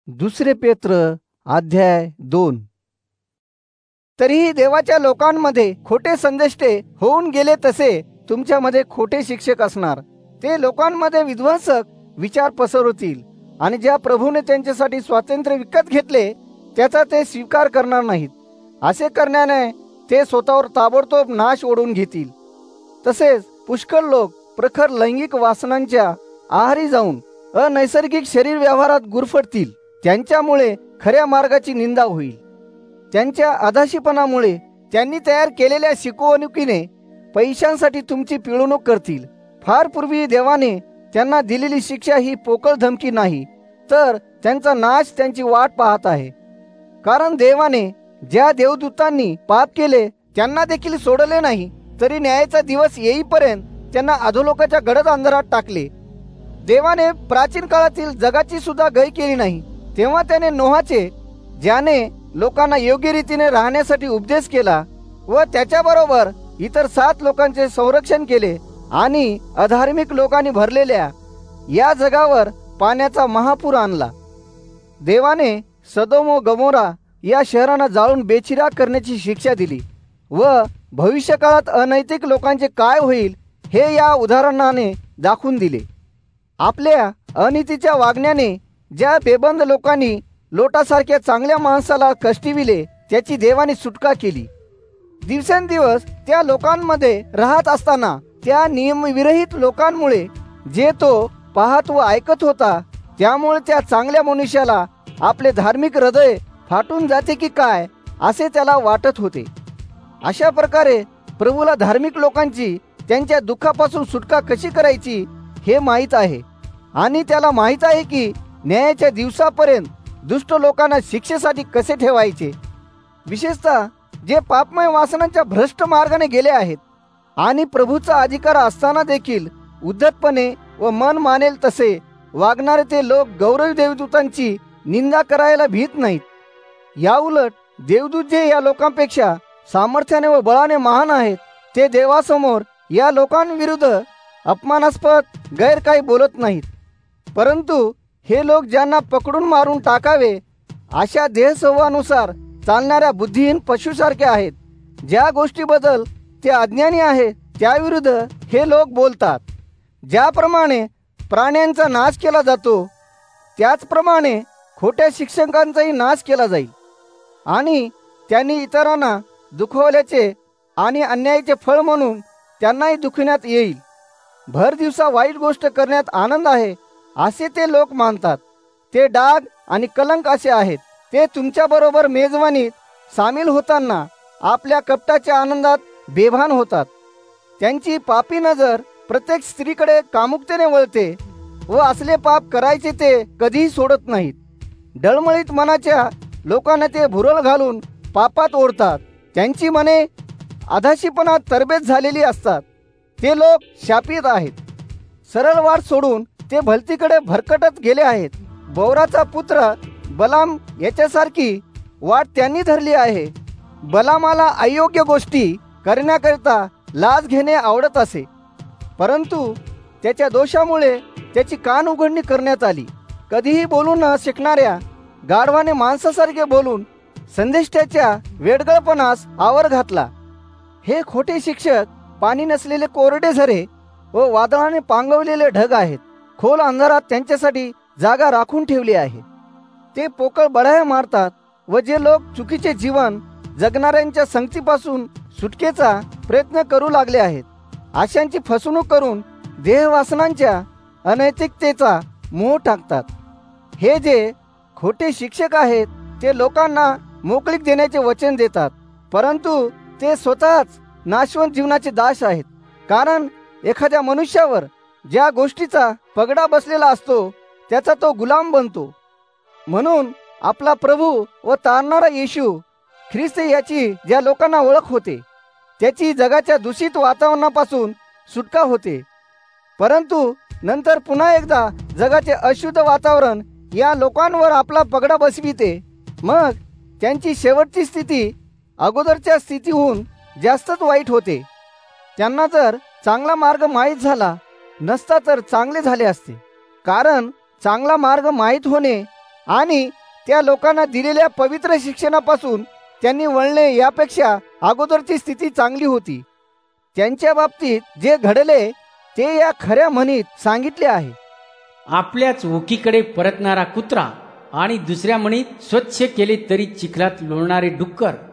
दुसरे पेत्र अध्याय 2। तरीही देवाच्या लोकांमध्ये खोटे संदेष्टे होऊन गेले तसे तुमच्यामध्ये खोटे शिक्षक असणार। ते लोकांमध्ये विध्वंसक विचार पसरवतील आणि ज्या प्रभूने त्यांच्यासाठी स्वातंत्र्य विकत घेतले त्याचा ते स्वीकार करणार नाहीत। असे करण्याने ते स्वतःवर ताबडतोब नाश ओढून घेतील। तसेच पुष्कळ लोक प्रखर लैंगिक वासनांच्या आहारी जाऊन अनैसर्गिक शरीर व्यवहारात गुरफटतील। त्यांच्यामुळे खऱ्या मार्गाची निंदा होईल। त्यांच्या अधाशीपणामुळे त्यांनी तयार केलेल्या शिकवणुकीने पैशांसाठी तुमची पिळवणूक करतील। फार पूर्वी देवाने त्यांना दिलेली शिक्षा ही पोकळ धमकी नाही, तर त्यांचा नाश त्यांची वाट पाहत आहे। कारण देवाने ज्या देवदूतांनी पाप केले त्यांना देखील सोडले नाही, तरी न्यायाचा दिवस येईपर्यंत त्यांना अधोलोकाच्या गडद अंधारात टाकले। देवाने प्राचीन काळातील जगाची सुद्धा गय केली नाही। तेव्हा त्याने नोहाचे, ज्याने लोकांना योग्य रीतीने राहण्यासाठी उपदेश केला व त्याच्याबरोबर इतर 7 लोकांचे संरक्षण केले आणि अधार्मिक लोकांनी भरलेल्या या जगावर पाण्याचा महापूर आणला। देवाने सदोम व गमोरा या शहरांना जाळून बेचिराग करण्याची शिक्षा दिली व भविष्यकाळात अनैतिक लोकांचे काय होईल हे या उदाहरणाने दाखवून दिले। आपल्या अनितीच्या वागण्याने ज्या बेबंद लोकांनी लोटासारख्या चांगल्या माणसाला कष्टिविले त्याची देवाने सुटका केली। दिवसेंदिवस त्या लोकांमध्ये राहत असताना त्या नियमविरहित लोकांमुळे जे तो पाहत व ऐकत होता, त्यामुळे त्या चांगल्या मनुष्याला आपले धार्मिक हृदय फाटून जाते की काय असे त्याला वाटत होते। अशा प्रकारे प्रभूला धार्मिक लोकांची त्यांच्या दुःखापासून सुटका कशी करायची हे माहीत आहे आणि त्याला माहीत आहे की न्यायाच्या दिवसापर्यंत दुष्ट लोकांना शिक्षेसाठी कसे ठेवायचे। विशेषतः जे पापमय वासनांच्या भ्रष्ट मार्गाने गेले आहेत आणि प्रभूचा अधिकार असताना देखील उद्धटपणे व मन मानेल तसे वागणारे ते लोक गौरवी देवदूतांची निंदा करायला भीत नाहीत। याउलट देवदूत जे या लोकांपेक्षा सामर्थ्याने व बळाने महान आहेत, ते देवासमोर या लोकांविरुद्ध अपमानास्पद गैर काही बोलत नाहीत। परंतु हे लोक ज्यांना पकडून मारून टाकावे अशा देहस्वभावानुसार चालणाऱ्या बुद्धिहीन पशुसारखे आहेत। ज्या गोष्टीबद्दल ते अज्ञानी आहेत त्याविरुद्ध हे लोक बोलतात। ज्याप्रमाणे प्राण्यांचा नाश केला जातो त्याचप्रमाणे खोट्या शिक्षकांचाही नाश केला जाईल आणि त्यांनी इतरांना दुखवल्याचे आणि अन्यायाचे फळ म्हणून त्यांनाही दुखविण्यात येईल। भर दिवसा वाईट गोष्ट करण्यात आनंद आहे असे ते लोक मानतात। ते डाग आणि कलंक असे आहेत। ते तुमच्याबरोबर मेजवानीत सामील होताना आपल्या कपटाच्या आनंदात बेभान होतात। त्यांची पापी नजर प्रत्येक स्त्रीकडे कामुकतेने वळते व असले पाप करायचे ते कधीही सोडत नाहीत। डळमळीत मनाच्या लोकांना ते भुरळ घालून पापात ओढतात। त्यांची मने अधाशीपणात तरबेज झालेली असतात। ते लोक शापित आहेत। सरळ वाट सोडून ते भलतीकडे भरकटत गेले आहेत। बौराचा पुत्र बलाम याच्यासारखी वाट त्यांनी धरली आहे। बलामाला अयोग्य गोष्टी करण्याकरिता लाच घेणे आवडत असे, परंतु त्याच्या दोषामुळे त्याची कान उघडणी करण्यात आली। कधीही बोलू न शिकणाऱ्या गाढवाने माणसासारखे बोलून संदेष्ट्याच्या वेडगळपणास आवर घातला। हे खोटे शिक्षक पाणी नसलेले कोरडे झरे व वादळाने पांगवलेले ढग आहेत। खोल अंधारात त्यांच्यासाठी जागा राखून ठेवली आहे। ते पोकळ बढाया मारतात व जे लोक चुकीचे जीवन जगणाऱ्यांच्या संगतीपासून सुटकेचा प्रयत्न करू लागले आहेत, अशांची फसवणूक करून देहवासनांच्या अनैतिकतेचा मोह टाकतात। हे जे खोटे शिक्षक आहेत ते लोकांना मोकळीक देण्याचे वचन देतात, परंतु ते स्वतःच नाशवंत जीवनाचे दास आहेत। कारण एखाद्या मनुष्यावर ज्या गोष्टीचा पगडा बसलेला असतो त्याचा तो गुलाम बनतो। म्हणून आपला प्रभू व तारणारा येशू ख्रिस्त याची ज्या लोकांना ओळख होते त्याची जगाच्या दूषित वातावरणापासून सुटका होते, परंतु नंतर पुन्हा एकदा जगाचे अशुद्ध वातावरण या लोकांवर आपला पगडा बसविते। मग त्यांची शेवटची स्थिती अगोदरच्या स्थितीहून जास्तच वाईट होते। त्यांना जर चांगला मार्ग माहीत झाला नसता तर चांगले झाले असते। कारण चांगला मार्ग माहीत होणे आणि त्या लोकांना दिलेल्या पवित्र शिक्षणापासून त्यांनी वळणे यापेक्षा अगोदरची स्थिती चांगली होती. त्यांच्या बाबतीत जे घडले ते या खऱ्या म्हणीत सांगितले आहे. आपल्याच ओकीकडे परतणारा कुत्रा आणि दुसऱ्या म्हणीत स्वच्छ केले तरी चिखलात लोळणारे डुक्कर